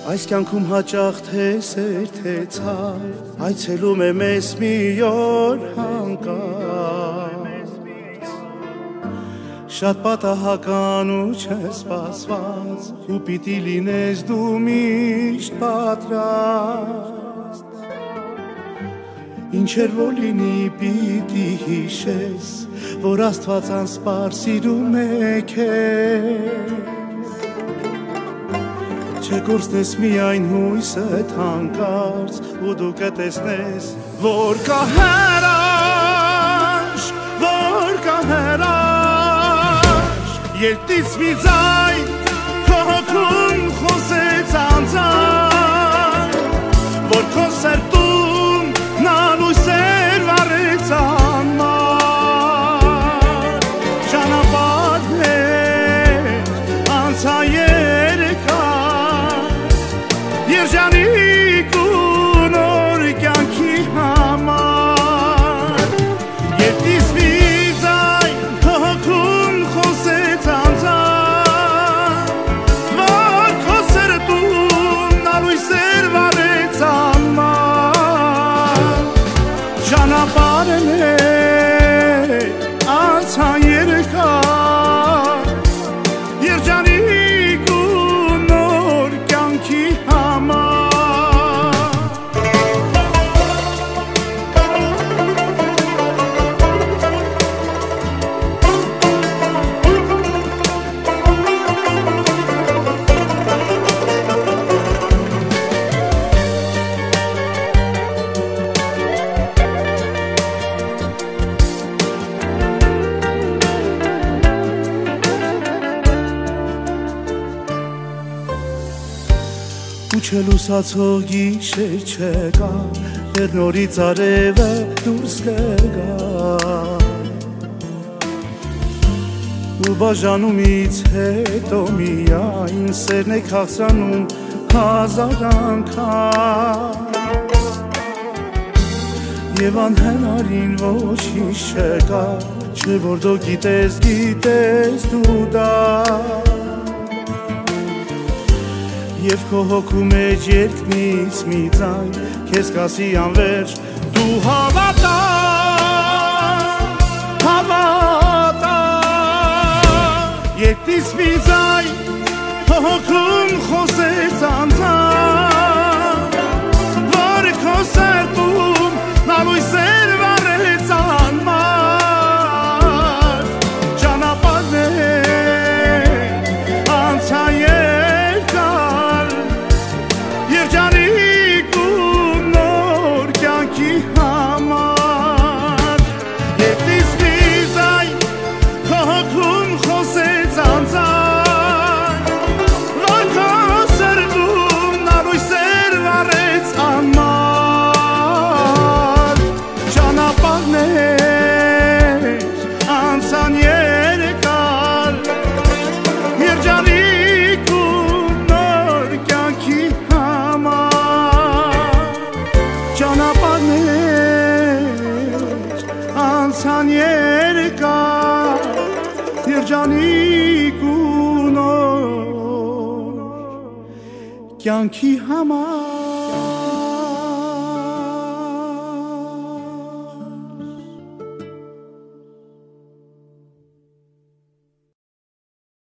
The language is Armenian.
Այս կյանքում հաճախ թե սեր թե ցավ, այցելում եմ ես մի օր հանկարծ, շատ պատահական ու չսպասված, ու պիտի լինես դու միշտ պատրաստ, ինչեր որ լինի պիտի հիշես, որ Աստված անսպար սիրում է քեզ, չկորցնես միայն հույսդ հանկարծ, ու դու կտեսնես, որ կա հրաշք, որ կա հրաշք, երդից մի ձայն քո հոգում խոսեց անձայն, որ քո սրտում նա լույսեր վառեց անմար, ճանապարհներ անցա Երջանիկ ու նոր կյանքի համար, երդից մի ձայն քո հոգում խոսեց անձայն, որ քո սրտում նա լույսեր վառեց անմար, ճանապարհներ անցան երկար, երջանիկ ու նոր կյանքի Չլուսացող գիշեր չկա, դեռ նորից արևը դուրս կգա, ու բաժանումից հետո միայն սերն է քաղցրանում հազար անգամ, և անհնարին ոչինչ չկա, չէ որ դու գիտես դու դա, Եվ քո հոգու մեջ երկնից մի ձայն քեզ կասի անվերջ դու հավատա, հավատա, երկնից մի ձայն քո հոգում խոսեց անձայն, որ քո սրտում նա լույսեր վառեց անմար, ճանապարհներ անցան Երջանիկ ու նոր կյանքի համար, երդից մի ձայն քո հոգում խոսեց անձայն, որ քո սրտում նա լույսեր վառեց անմար, ճանապարհներ անցան երկար, երջանիկ ու նոր կյանքի անցան երկար, երջանիկ ու նոր կյանքի համար